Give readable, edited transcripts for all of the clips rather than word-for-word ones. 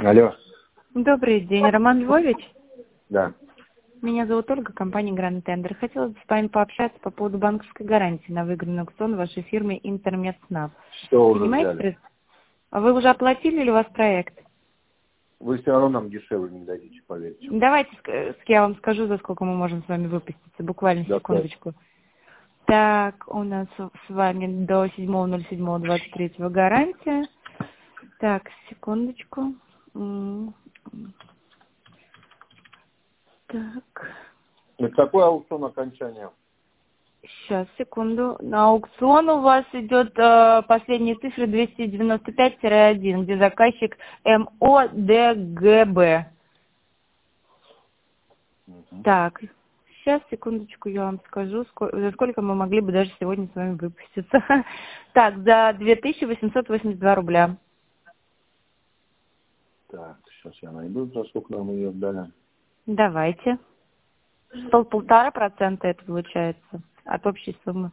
Алло. Добрый день, Роман Львович. Да. Меня зовут Ольга, компания Grand Tender. Хотелось бы с вами пообщаться по поводу банковской гарантии на выигранный аукцион вашей фирмы Интермедснаб. Что уже Принимаете взяли? А вы уже оплатили или у вас проект? Вы все равно нам дешевле не дадите, поверьте. Давайте я вам скажу, за сколько мы можем с вами выпуститься. Буквально Да, секундочку. Так, у нас с вами до 7.07.23 гарантия. Так, секундочку. Так. Это какой аукцион окончания? Сейчас, секунду. На аукцион у вас идет последние цифры 295-1, где заказчик МОДГБ. Так, сейчас, секундочку, я вам скажу, за сколько мы могли бы даже сегодня с вами выпуститься. Так, за 2882 рубля. Так, сейчас я найду, за сколько нам ее отдали. Давайте. 1,5% это получается от общей суммы.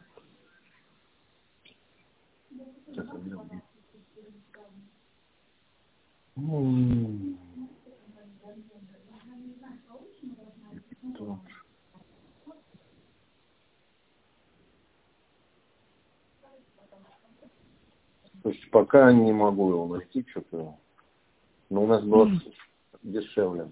Сейчас я беру. То есть пока не могу его найти, что-то. Но у нас было дешевле.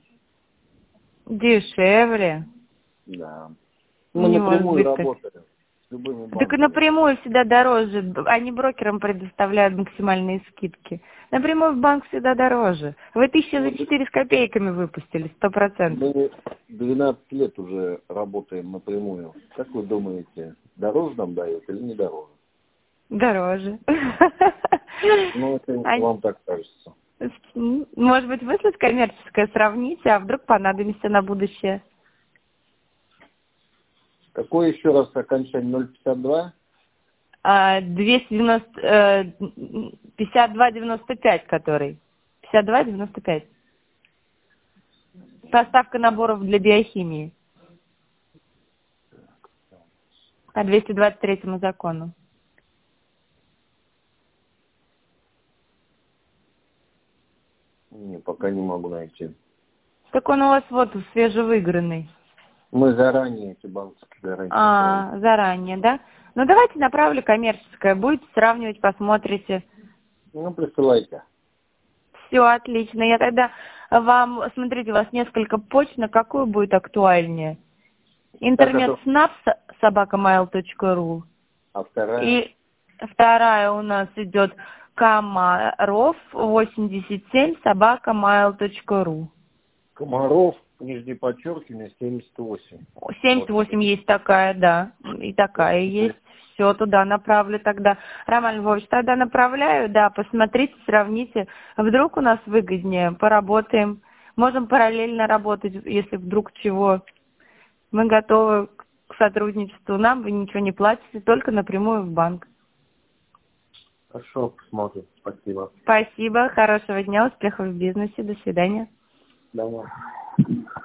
Дешевле? Да. Мы Не может напрямую быть так. работали с любыми Так и банками. напрямую всегда дороже. Они брокерам предоставляют максимальные скидки. Напрямую в банк всегда дороже. Вы 1004 с копейками выпустили, 100%. Мы 12 лет уже работаем напрямую. Как вы думаете, дороже нам дают или не дороже? Дороже. Ну, это вам так кажется. Может быть, выслать коммерческое, сравните, а вдруг понадобится на будущее. Какое еще раз окончание 0,52? 52,95 который. 52,95. Поставка наборов для биохимии. По 223 закону. Не, пока не могу найти. Так он у вас вот свежевыигранный. Мы заранее эти банковские гарантии. Заранее, да? Ну, давайте направлю коммерческое. Будете сравнивать, посмотрите. Ну, присылайте. Все, отлично. Я тогда вам, смотрите, у вас несколько почт, на какую будет актуальнее? Интернет-снаб @mail.ru. А вторая? И вторая у нас идет Комаров 87 @mail.ru. Комаров, нижнее подчеркивание, 78. 78 есть такая, да. И такая есть. Все, туда направлю тогда. Роман Львович, тогда направляю, да, посмотрите, сравните. Вдруг у нас выгоднее, поработаем. Можем параллельно работать, если вдруг чего. Мы готовы к сотрудничеству. Нам вы ничего не платите, только напрямую в банк. Хорошо, посмотрим. Спасибо. Спасибо, хорошего дня, успехов в бизнесе. До свидания. Давай.